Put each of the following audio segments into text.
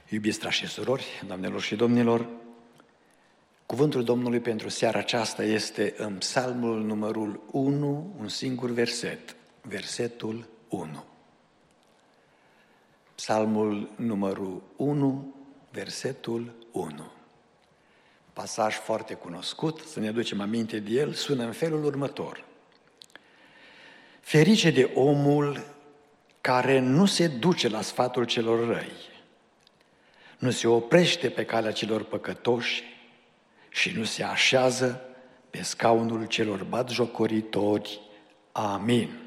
Iubiți frați și surori, doamnelor și domnilor, cuvântul Domnului pentru seara aceasta este în Psalmul numărul 1, un singur verset, versetul 1. Psalmul numărul 1, versetul 1. Pasaj foarte cunoscut, să ne aducem aminte de el, sună în felul următor. Ferice de omul care nu se duce la sfatul celor răi, nu se oprește pe calea celor păcătoși și nu se așează pe scaunul celor batjocoritori. Amin.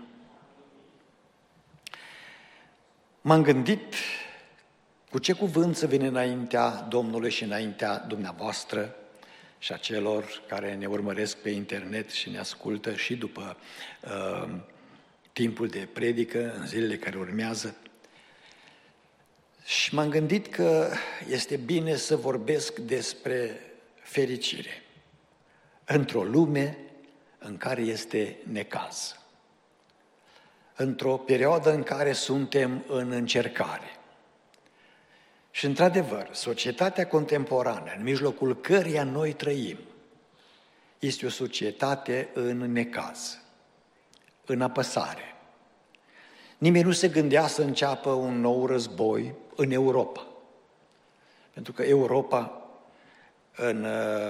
M-am gândit cu ce cuvânt să vin înaintea Domnului și înaintea dumneavoastră și a celor care ne urmăresc pe internet și ne ascultă și după timpul de predică, în zilele care urmează. Și m-am gândit că este bine să vorbesc despre fericire într-o lume în care este necaz, într-o perioadă în care suntem în încercare. Și într-adevăr, societatea contemporană, în mijlocul căreia noi trăim, este o societate în necaz, în apăsare. Nimeni nu se gândea să înceapă un nou război în Europa. Pentru că Europa, în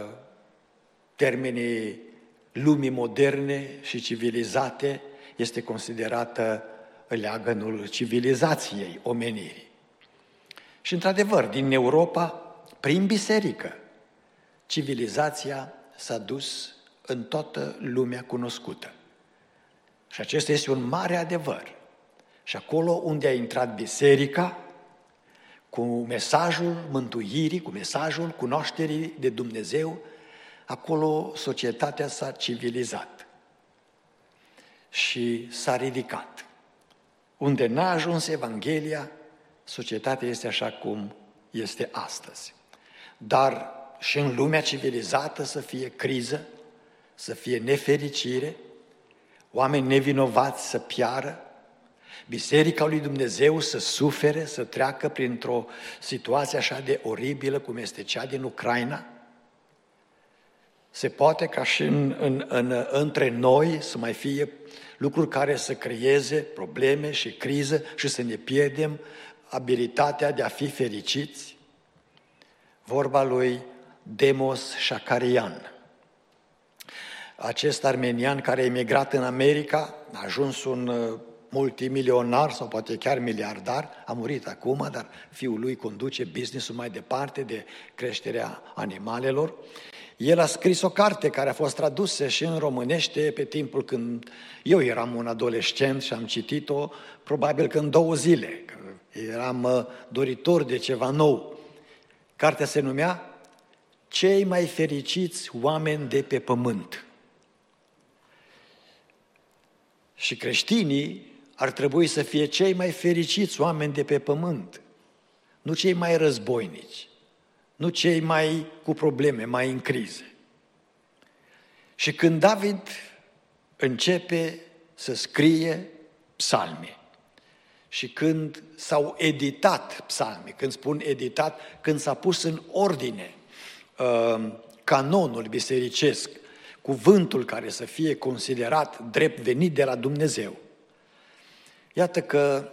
termenii lumii moderne și civilizate, este considerată leagănul civilizației omenirii. Și într-adevăr, din Europa, prin biserică, civilizația s-a dus în toată lumea cunoscută. Și acesta este un mare adevăr. Și acolo unde a intrat biserica, cu mesajul mântuirii, cu mesajul cunoașterii de Dumnezeu, acolo societatea s-a civilizat și s-a ridicat. Unde n-a ajuns Evanghelia, societatea este așa cum este astăzi. Dar și în lumea civilizată să fie criză, să fie nefericire, oameni nevinovați să piară, Biserica lui Dumnezeu să sufere, să treacă printr-o situație așa de oribilă cum este cea din Ucraina. Se poate ca și între noi să mai fie lucruri care să creeze probleme și criză și să ne pierdem abilitatea de a fi fericiți. Vorba lui Demos Shakarian, acest armenian care a emigrat în America, a ajuns un multimilionar sau poate chiar miliardar, a murit acum, dar fiul lui conduce business-ul mai departe de creșterea animalelor. El a scris o carte care a fost tradusă și în românește pe timpul când eu eram un adolescent și am citit-o probabil că în 2 zile, că eram doritor de ceva nou. Cartea se numea Cei mai fericiți oameni de pe pământ. Și creștinii ar trebui să fie cei mai fericiți oameni de pe pământ, nu cei mai războinici, nu cei mai cu probleme, mai în crize. Și când David începe să scrie psalmi și când s-au editat psalmi, când spun editat, când s-a pus în ordine canonul bisericesc, cuvântul care să fie considerat drept venit de la Dumnezeu. Iată că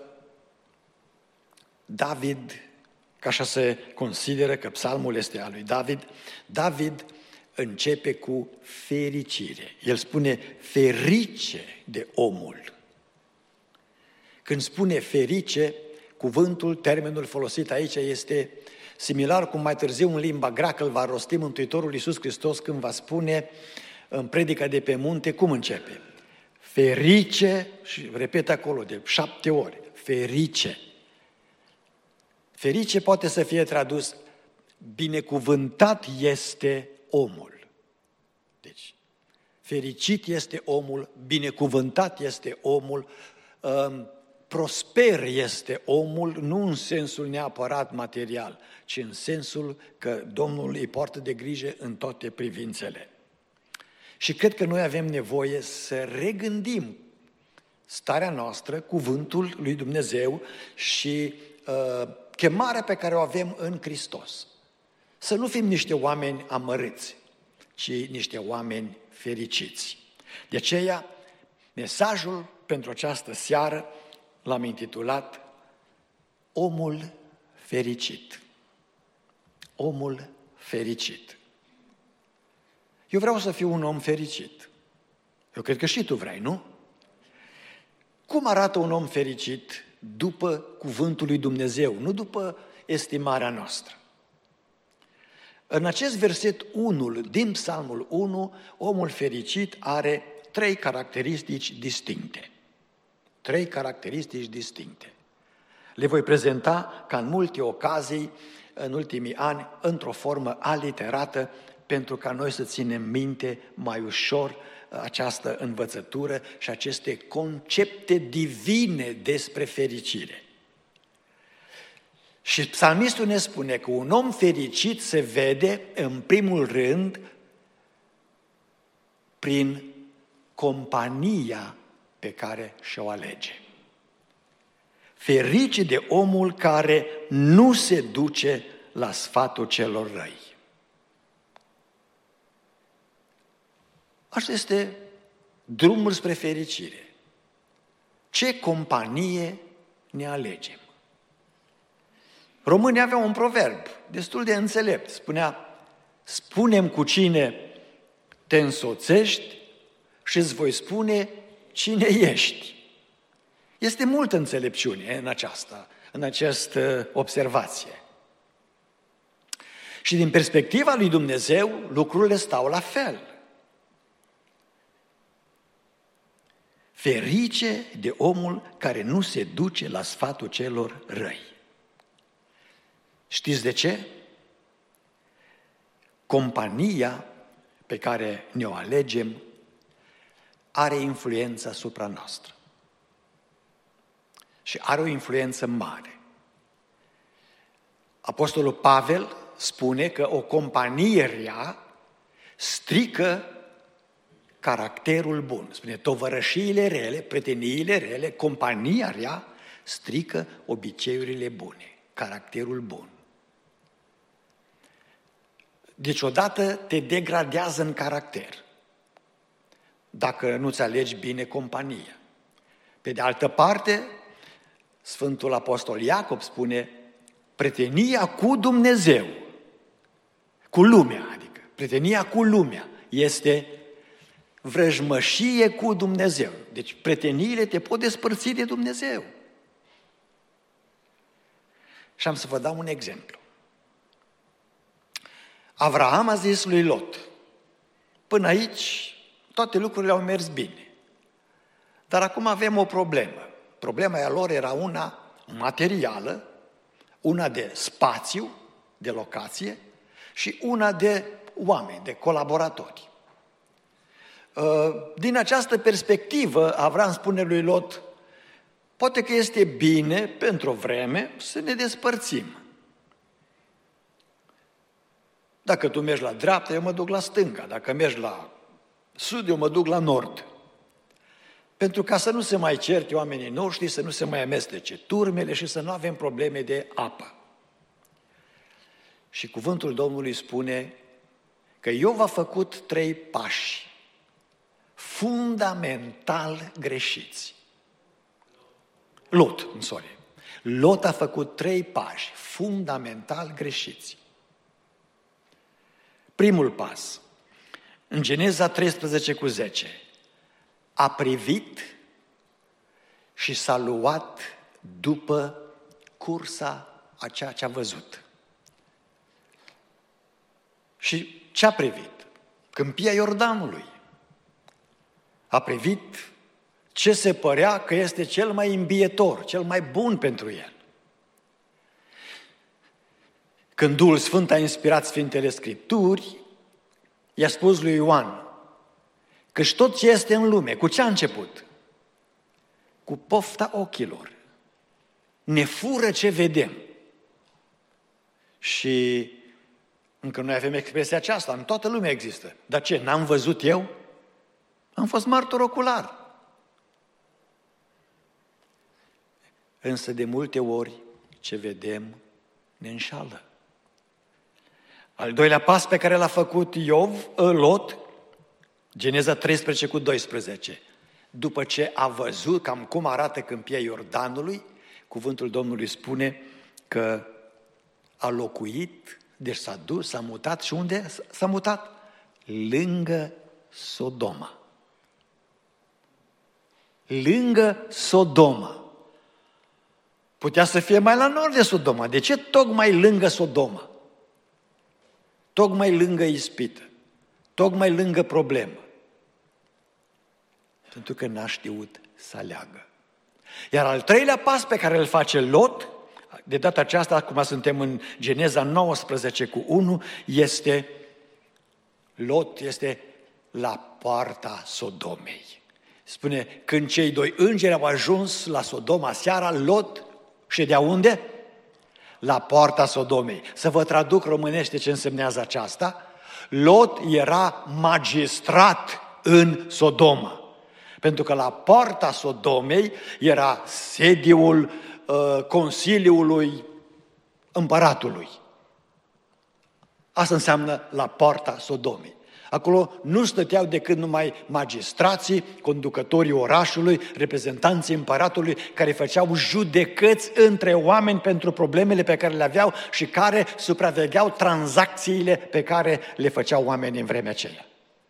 David, că așa se consideră că psalmul este al lui David, David începe cu fericire. El spune ferice de omul. Când spune ferice, cuvântul, termenul folosit aici este similar cum mai târziu în limba greacă îl va rosti Mântuitorul Iisus Hristos când va spune în predica de pe munte, cum începe? Ferice, și repet acolo de 7 ori, ferice. Ferice poate să fie tradus, binecuvântat este omul. Deci, fericit este omul, binecuvântat este omul, prosper este omul, nu în sensul neapărat material, ci în sensul că Domnul îi poartă de grijă în toate privințele. Și cred că noi avem nevoie să regândim starea noastră, cuvântul lui Dumnezeu și chemarea pe care o avem în Hristos. Să nu fim niște oameni amărâți, ci niște oameni fericiți. De aceea, mesajul pentru această seară l-am intitulat Omul fericit. Omul fericit. Eu vreau să fiu un om fericit. Eu cred că și tu vrei, nu? Cum arată un om fericit după cuvântul lui Dumnezeu, nu după estimarea noastră? În acest verset 1 din Psalmul 1, omul fericit are 3 caracteristici distincte. 3 caracteristici distincte. Le voi prezenta ca în multe ocazii, în ultimii ani, într-o formă aliterată, pentru ca noi să ținem minte mai ușor această învățătură și aceste concepte divine despre fericire. Și psalmistul ne spune că un om fericit se vede, în primul rând, prin compania pe care și-o alege. Ferice de omul care nu se duce la sfatul celor răi. Asta este drumul spre fericire. Ce companie ne alegem? Românii aveau un proverb destul de înțelept. Spunea, spune-mi cu cine te însoțești și îți voi spune cine ești. Este multă înțelepciune în această observație. Și din perspectiva lui Dumnezeu, lucrurile stau la fel. Ferice de omul care nu se duce la sfatul celor răi. Știți de ce? Compania pe care ne-o alegem are influență asupra noastră. Și are o influență mare. Apostolul Pavel spune că o companie rea strică caracterul bun. Spune, tovărășiile rele, prieteniile rele, compania rea strică obiceiurile bune, caracterul bun. Deci odată te degradează în caracter, dacă nu-ți alegi bine compania. Pe de altă parte, Sfântul Apostol Iacob spune, prietenia cu Dumnezeu, cu lumea, adică prietenia cu lumea, este vrăjmășie cu Dumnezeu. Deci prieteniile te pot despărți de Dumnezeu. Și am să vă dau un exemplu. Avraam a zis lui Lot, până aici toate lucrurile au mers bine. Dar acum avem o problemă. Problema lor era una materială, una de spațiu, de locație și una de oameni, de colaboratori. Din această perspectivă, Avram spune lui Lot, poate că este bine pentru o vreme să ne despărțim. Dacă tu mergi la dreapta, eu mă duc la stânga. Dacă mergi la sud, eu mă duc la nord. Pentru ca să nu se mai certe oamenii noștri, să nu se mai amestece turmele și să nu avem probleme de apă. Și cuvântul Domnului spune că Iov a făcut 3 pași fundamental greșiți. Lot a făcut 3 pași fundamental greșiți. Primul pas, în Geneza 13:10, a privit și s-a luat după cursa a ceea ce a văzut. Și ce a privit? Câmpia Iordanului. A privit ce se părea că este cel mai îmbietor, cel mai bun pentru el. Când Duhul Sfânt a inspirat Sfintele Scripturi, i-a spus lui Ioan, căci tot ce este în lume, cu ce a început? Cu pofta ochilor. Ne fură ce vedem. Și încă noi avem expresia aceasta, în toată lumea există. Dar ce, n-am văzut eu? Am fost martor ocular. Însă de multe ori ce vedem ne înșală. Al doilea pas pe care l-a făcut Lot, Geneza 13:12. După ce a văzut cam cum arată câmpia Iordanului, cuvântul Domnului spune că a locuit, deci s-a dus, s-a mutat și unde s-a mutat? Lângă Sodoma. Lângă Sodoma. Putea să fie mai la nord de Sodoma. De ce tocmai lângă Sodoma? Tocmai lângă ispită. Tocmai lângă problemă. Pentru că n-a știut să aleagă. Iar al treilea pas pe care îl face Lot, de data aceasta, acum suntem în Geneza 19:1, Lot este la poarta Sodomei. Spune, când cei doi îngeri au ajuns la Sodoma seara, Lot ședea unde? La poarta Sodomei. Să vă traduc românește ce însemnează aceasta. Lot era magistrat în Sodoma. Pentru că la poarta Sodomei era sediul Consiliului Împăratului. Asta înseamnă la poarta Sodomei. Acolo nu stăteau decât numai magistrații, conducătorii orașului, reprezentanții împăratului, care făceau judecăți între oameni pentru problemele pe care le aveau și care supravegheau tranzacțiile pe care le făceau oamenii în vremea aceea.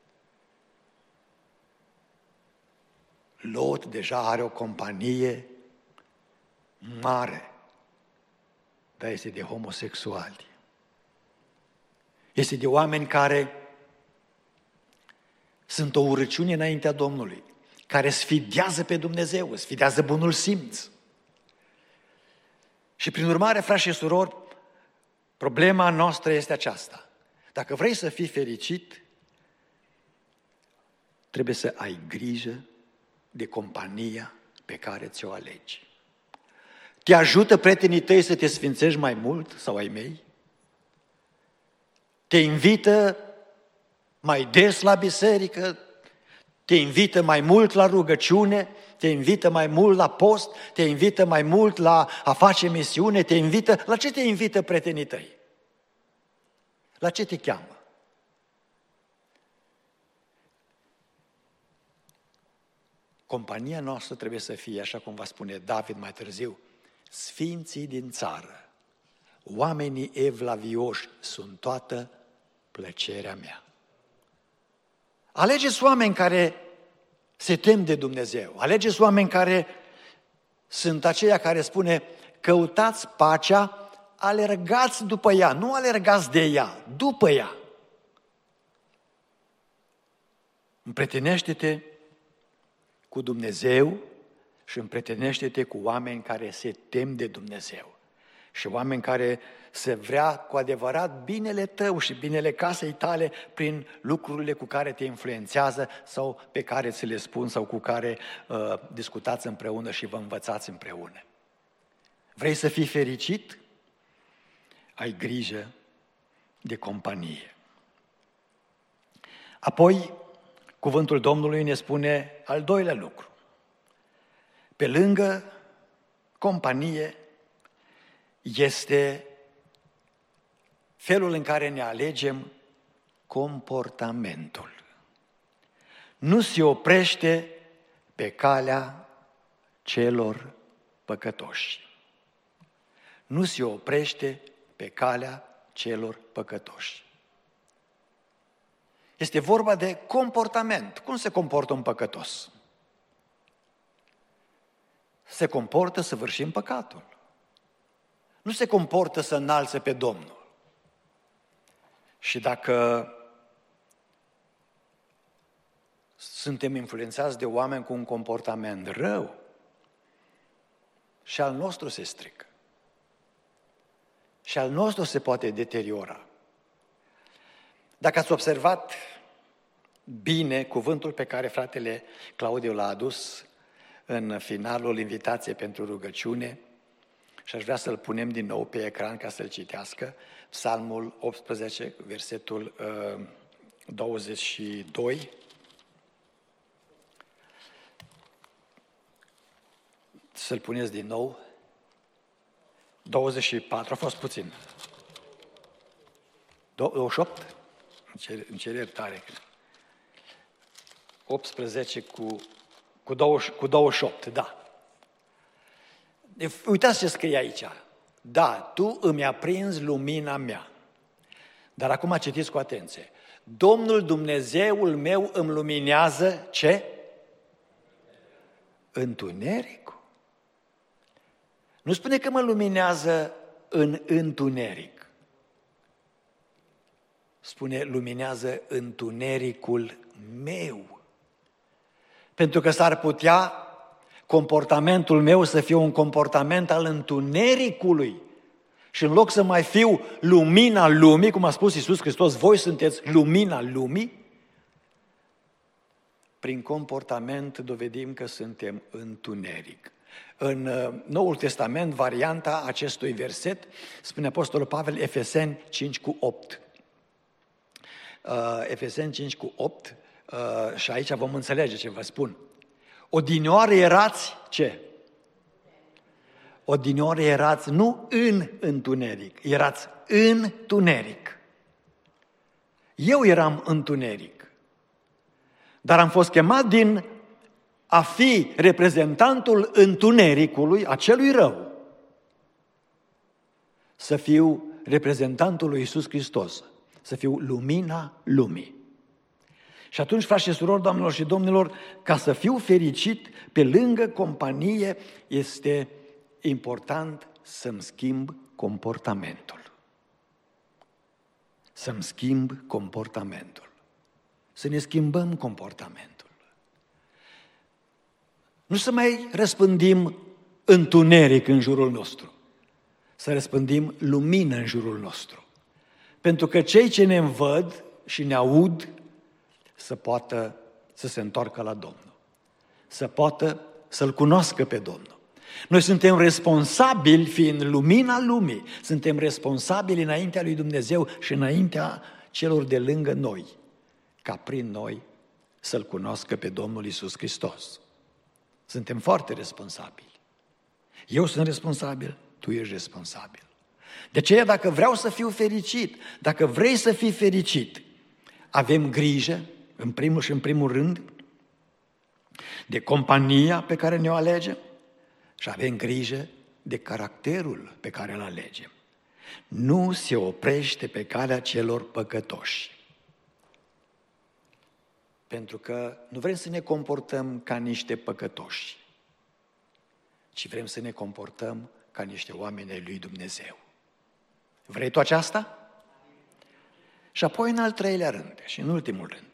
Lot deja are o companie mare, dar este de homosexuali. Este de oameni care sunt o urăciune înaintea Domnului, care sfidează pe Dumnezeu, sfidează bunul simț. Și prin urmare, frați și surori, problema noastră este aceasta. Dacă vrei să fii fericit, trebuie să ai grijă de compania pe care ți-o alegi. Te ajută prietenii tăi să te sfințești mai mult sau ai mei? Te invită mai des la biserică, te invită mai mult la rugăciune, te invită mai mult la post, te invită mai mult la a face misiune, te invită... La ce te invită prietenii tăi? La ce te cheamă? Compania noastră trebuie să fie, așa cum va spune David mai târziu, sfinții din țară, oamenii evlavioși sunt toată plăcerea mea. Alegeți oameni care se tem de Dumnezeu. Alegeți oameni care sunt aceia care spune, căutați pacea, alergați după ea, nu alergați de ea, după ea. Împrietenește-te cu Dumnezeu și împrietenește-te cu oameni care se tem de Dumnezeu. Și oameni care se vrea cu adevărat binele tău și binele casei tale prin lucrurile cu care te influențează sau pe care ți le spun sau cu care discutați împreună și vă învățați împreună. Vrei să fii fericit? Ai grijă de companie. Apoi, cuvântul Domnului ne spune al doilea lucru. Pe lângă companie este felul în care ne alegem comportamentul. Nu se oprește pe calea celor păcătoși. Nu se oprește pe calea celor păcătoși. Este vorba de comportament. Cum se comportă un păcătos? Se comportă săvârșind păcatul. Nu se comportă să înalțe pe Domnul. Și dacă suntem influențați de oameni cu un comportament rău, și al nostru se strică. Și al nostru se poate deteriora. Dacă ați observat bine cuvântul pe care fratele Claudiu l-a adus în finalul invitației pentru rugăciune, și aș vrea să-l punem din nou pe ecran ca să-l citească, Psalmul 18, versetul 22. Să-l puneți din nou. 24, a fost puțin. 28? Îmi cer iertare. 18 cu 28, da. Uitați ce scrie aici. Da, tu îmi aprinzi lumina mea. Dar acum citiți cu atenție. Domnul Dumnezeul meu îmi luminează ce? Întunericul. Nu spune că mă luminează în întuneric. Spune, luminează întunericul meu. Pentru că s-ar putea comportamentul meu să fie un comportament al întunericului. Și în loc să mai fiu lumina lumii, cum a spus Iisus Hristos, voi sunteți lumina lumii, prin comportament dovedim că suntem întuneric. În Noul Testament, varianta acestui verset, spune Apostolul Pavel, Efeseni 5:8. Efeseni 5:8, și aici vom înțelege ce vă spun. Odinioară erați ce? Odinioară erați nu în întuneric, erați în întuneric. Eu eram întuneric, dar am fost chemat din a fi reprezentantul întunericului, acelui rău, să fiu reprezentantul lui Iisus Hristos, să fiu lumina lumii. Și atunci, frați și surori, doamnelor și domnilor, ca să fiu fericit, pe lângă companie, este important să-mi schimb comportamentul. Să-mi schimb comportamentul. Să ne schimbăm comportamentul. Nu să mai răspândim întuneric în jurul nostru, să răspândim lumină în jurul nostru. Pentru că cei ce ne văd și ne aud să poată să se întoarcă la Domnul, să poată să-L cunoască pe Domnul. Noi suntem responsabili, fiind lumina lumii, suntem responsabili înaintea lui Dumnezeu și înaintea celor de lângă noi, ca prin noi să-L cunoască pe Domnul Iisus Hristos. Suntem foarte responsabili. Eu sunt responsabil, tu ești responsabil. De aceea, dacă vreau să fiu fericit, dacă vrei să fii fericit, avem grijă, în primul și în primul rând, de compania pe care ne-o alegem și avem grijă de caracterul pe care îl alegem. Nu se oprește pe calea celor păcătoși. Pentru că nu vrem să ne comportăm ca niște păcătoși, ci vrem să ne comportăm ca niște oameni ai lui Dumnezeu. Vrei tu aceasta? Și apoi în al treilea rând și în ultimul rând.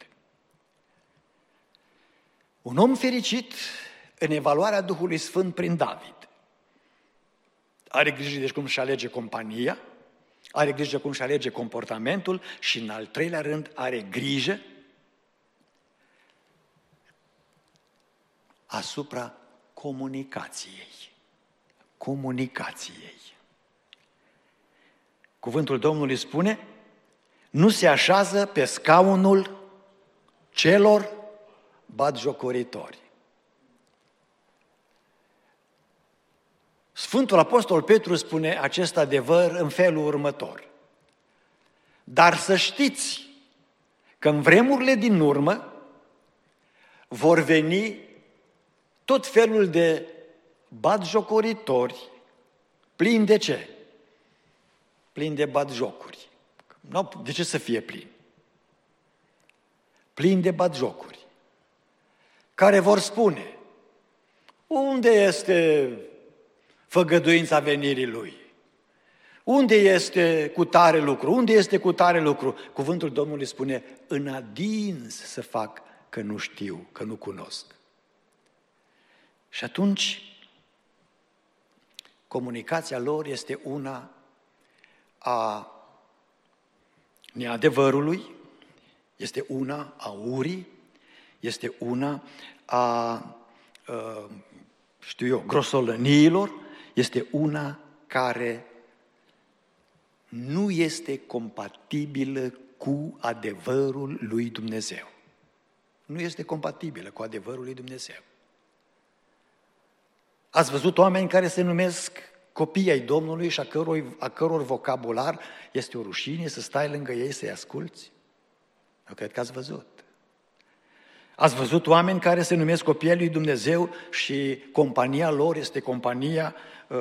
Un om fericit în evaluarea Duhului Sfânt prin David are grijă de cum își alege compania, are grijă cum își alege comportamentul și în al treilea rând are grijă asupra comunicației. Comunicației. Cuvântul Domnului spune, nu se așează pe scaunul celor batjocoritori. Sfântul Apostol Petru spune acest adevăr în felul următor. Dar să știți că în vremurile din urmă vor veni tot felul de batjocoritori plini de ce? Plini de batjocuri. De ce să fie plini? Plini de batjocuri. Care vor spune, unde este făgăduința venirii Lui? Unde este cu tare lucru? Unde este cu tare lucru? Cuvântul Domnului spune, în adins să fac că nu știu, că nu cunosc. Și atunci, comunicația lor este una a neadevărului, este una a urii, este una a, grosolăniilor, este una care nu este compatibilă cu adevărul lui Dumnezeu. Nu este compatibilă cu adevărul lui Dumnezeu. Ați văzut oameni care se numesc copii ai Domnului și a căror vocabular este o rușine să stai lângă ei să-i asculți? Eu cred că ați văzut. Ați văzut oameni care se numesc copii ai lui Dumnezeu și compania lor este compania,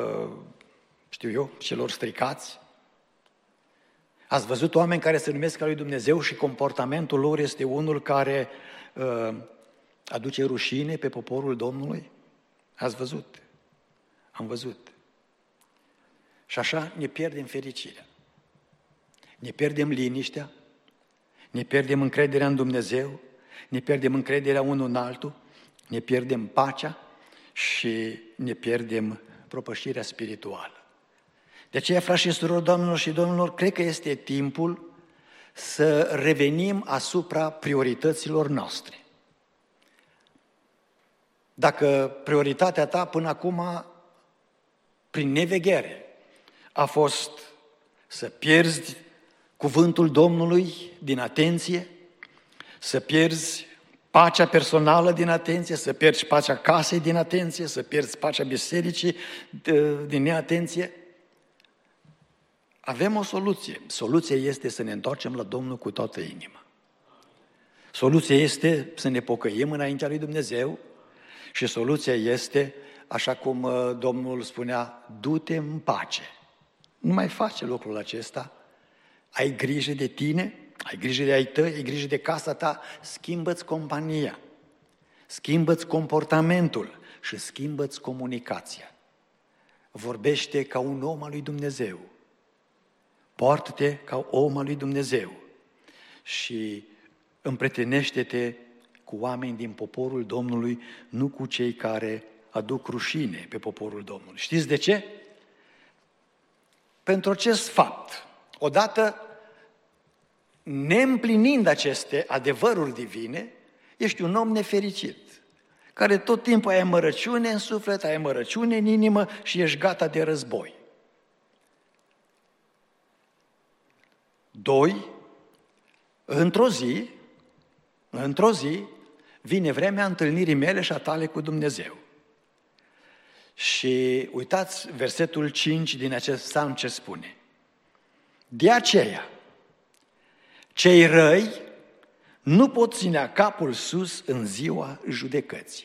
celor stricați? Ați văzut oameni care se numesc al lui Dumnezeu și comportamentul lor este unul care aduce rușine pe poporul Domnului? Ați văzut? Am văzut. Și așa ne pierdem fericirea. Ne pierdem liniștea, ne pierdem încrederea în Dumnezeu, ne pierdem încrederea unul în altul, ne pierdem pacea și ne pierdem propășirea spirituală. De aceea, frați și surori, doamnelor și domnilor, cred că este timpul să revenim asupra priorităților noastre. Dacă prioritatea ta până acum, prin neveghere, a fost să pierzi cuvântul Domnului din atenție, să pierzi pacea personală din atenție, să pierzi pacea casei din atenție, să pierzi pacea bisericii din neatenție, avem o soluție. Soluția este să ne întoarcem la Domnul cu toată inima. Soluția este să ne pocăim înaintea lui Dumnezeu și soluția este, așa cum Domnul spunea, du-te în pace. Nu mai face lucrul acesta. Ai grijă de tine, ai grijă de ai tăi, ai grijă de casa ta, schimbă-ți compania, schimbă-ți comportamentul și schimbă-ți comunicația. Vorbește ca un om al lui Dumnezeu. Poartă-te ca om al lui Dumnezeu și împrietenește-te cu oameni din poporul Domnului, nu cu cei care aduc rușine pe poporul Domnului. Știți de ce? Pentru acest fapt, odată neîmplinind aceste adevăruri divine, ești un om nefericit, care tot timpul ai amărăciune în suflet, ai amărăciune în inimă și ești gata de război. 2. Într-o zi, vine vremea întâlnirii mele și a tale cu Dumnezeu. Și uitați versetul 5 din acest psalm ce spune. De aceea, cei răi nu pot ținea capul sus în ziua judecății.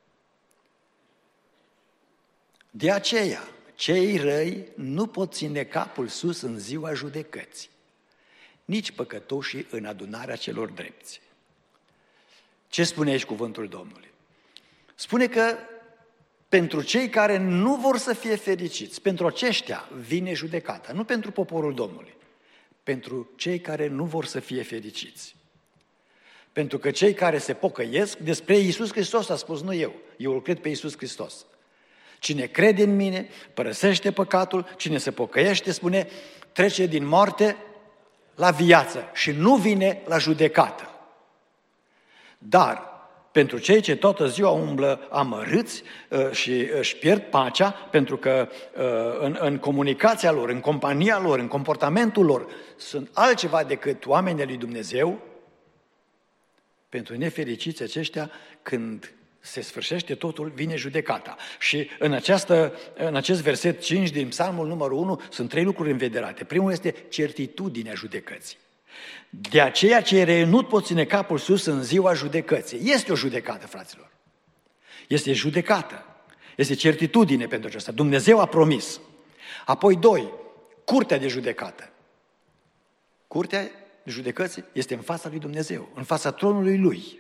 De aceea, cei răi nu pot ține capul sus în ziua judecății, nici păcătoșii în adunarea celor drepți. Ce spune aici cuvântul Domnului? Spune că pentru cei care nu vor să fie fericiți, pentru aceștia vine judecata, nu pentru poporul Domnului, pentru cei care nu vor să fie fericiți. Pentru că cei care se pocăiesc, despre Iisus Hristos a spus, nu eu îl cred pe Iisus Hristos. Cine crede în mine, părăsește păcatul, cine se pocăiește, spune, trece din moarte la viață și nu vine la judecată. Dar pentru cei ce toată ziua umblă amărâți și își pierd pacea, pentru că în comunicația lor, în compania lor, în comportamentul lor, sunt altceva decât oamenii lui Dumnezeu, pentru nefericiți aceștia, când se sfârșește totul, vine judecata. Și în acest verset 5 din Psalmul numărul 1 sunt 3 lucruri învederate. Primul este certitudinea judecății. De aceea cei răi nu pot ține capul sus în ziua judecății. Este o judecată, fraților. Este judecată. Este certitudine pentru aceasta. Dumnezeu a promis. Apoi 2, curtea de judecată. Curtea judecății este în fața lui Dumnezeu, în fața tronului Lui.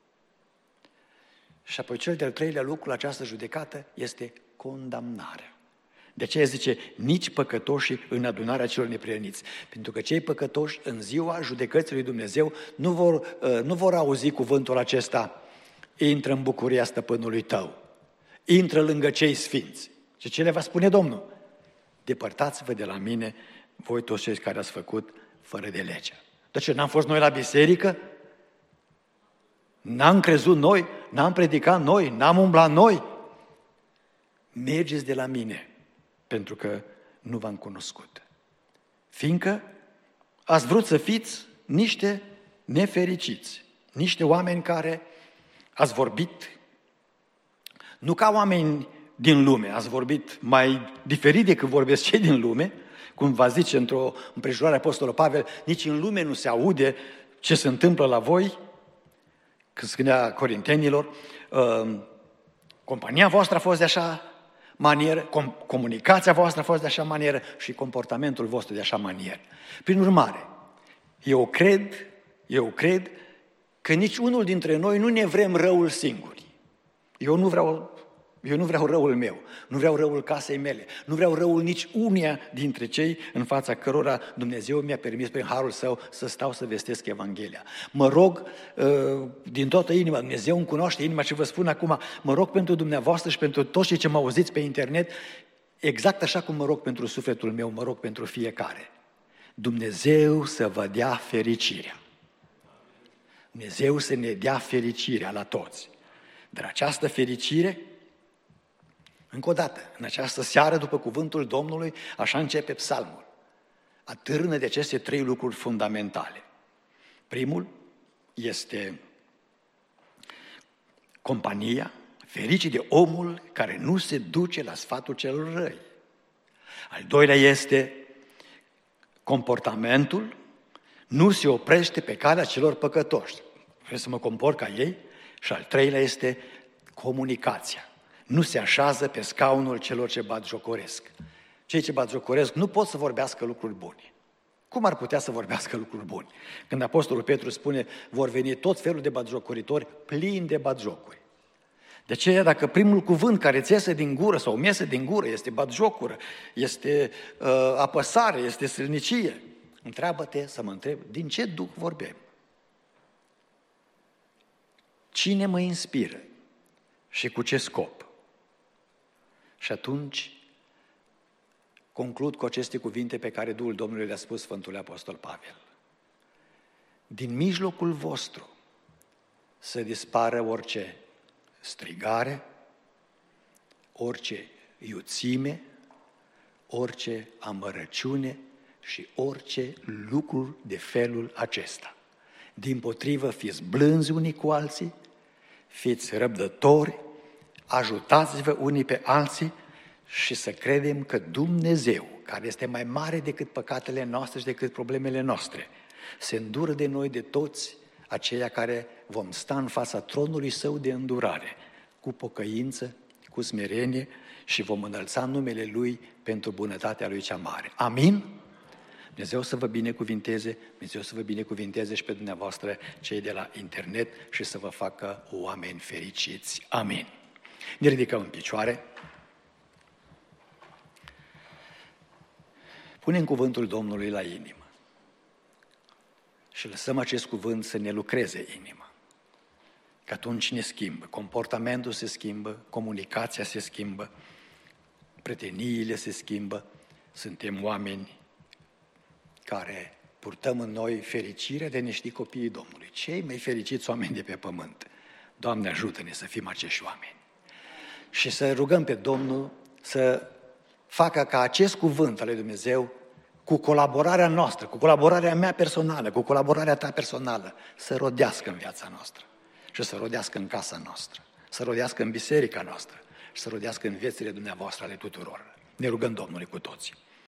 Și apoi cel de-al treilea lucru la această judecată este condamnarea. De aceea zice, nici păcătoșii în adunarea celor neprihăniți. Pentru că cei păcătoși în ziua judecății lui Dumnezeu nu vor auzi cuvântul acesta, intră în bucuria stăpânului tău, intră lângă cei sfinți. Și ce le va spune Domnul? Depărtați-vă de la mine, voi toți cei care ați făcut fără de lege. De ce n-am fost noi la biserică? N-am crezut noi, n-am predicat noi, n-am umblat noi. Mergeți de la mine, pentru că nu v-am cunoscut. Fiindcă ați vrut să fiți niște nefericiți, niște oameni care ați vorbit nu ca oameni din lume. Ați vorbit mai diferit decât vorbesc cei din lume, cum va zice într-o împrejurare Apostolul Pavel, nici în lume nu se aude ce se întâmplă la voi, când spunea corintenilor, compania voastră a fost de așa manieră, comunicația voastră a fost de așa manieră și comportamentul vostru de așa manieră. Prin urmare, eu cred că nici unul dintre noi nu ne vrem răul singuri. Eu nu vreau răul meu, nu vreau răul casei mele, nu vreau răul nici unia dintre cei în fața cărora Dumnezeu mi-a permis prin harul său să stau să vestesc Evanghelia. Mă rog din toată inima, Dumnezeu îmi cunoaște inima și vă spun acum, mă rog pentru dumneavoastră și pentru toți cei ce mă auziți pe internet, exact așa cum mă rog pentru sufletul meu, mă rog pentru fiecare. Dumnezeu să vă dea fericirea. Dumnezeu să ne dea fericirea la toți. Dar această fericire, încă o dată, în această seară, după cuvântul Domnului, așa începe psalmul. Atârnă de aceste 3 lucruri fundamentale. Primul este compania, fericit de omul care nu se duce la sfatul celor răi. Al doilea este comportamentul, nu se oprește pe calea celor păcătoși. Vreau să mă comport ca ei. Și al treilea este comunicația. Nu se așează pe scaunul celor ce batjocoresc. Cei ce batjocoresc nu pot să vorbească lucruri bune. Cum ar putea să vorbească lucruri bune? Când Apostolul Petru spune, vor veni tot felul de batjocoritori plini de batjocuri. De aceea, dacă primul cuvânt care ți iese din gură sau mi iese din gură este batjocură, este apăsare, este sârnicie, întreabă-te să mă întreb, din ce duh vorbim? Cine mă inspiră și cu ce scop? Și atunci conclud cu aceste cuvinte pe care Duhul Domnului le-a spus Sfântului Apostol Pavel. Din mijlocul vostru să dispară orice strigare, orice iuțime, orice amărăciune și orice lucru de felul acesta. Dimpotrivă, fiți blânzi unii cu alții, fiți răbdători, ajutați-vă unii pe alții și să credem că Dumnezeu, care este mai mare decât păcatele noastre și decât problemele noastre, se îndură de noi, de toți aceia care vom sta în fața tronului Său de îndurare, cu pocăință, cu smerenie și vom înălța numele Lui pentru bunătatea Lui cea mare. Amin? Dumnezeu să vă binecuvinteze, Dumnezeu să vă binecuvinteze și pe dumneavoastră cei de la internet și să vă facă oameni fericiți. Amin. Ne ridicăm în picioare. Punem cuvântul Domnului la inimă și lăsăm acest cuvânt să ne lucreze inima. Că atunci ne schimbă, comportamentul se schimbă, comunicația se schimbă, prieteniile se schimbă, suntem oameni care purtăm în noi fericirea de a ne ști copiii Domnului. Cei mai fericiți oameni de pe pământ. Doamne, ajută-ne să fim acești oameni. Și să rugăm pe Domnul să facă ca acest cuvânt al lui Dumnezeu, cu colaborarea noastră, cu colaborarea mea personală, cu colaborarea ta personală, să rodească în viața noastră și să rodească în casa noastră, să rodească în biserica noastră și să rodească în viețile dumneavoastră ale tuturor. Ne rugăm Domnului cu toții.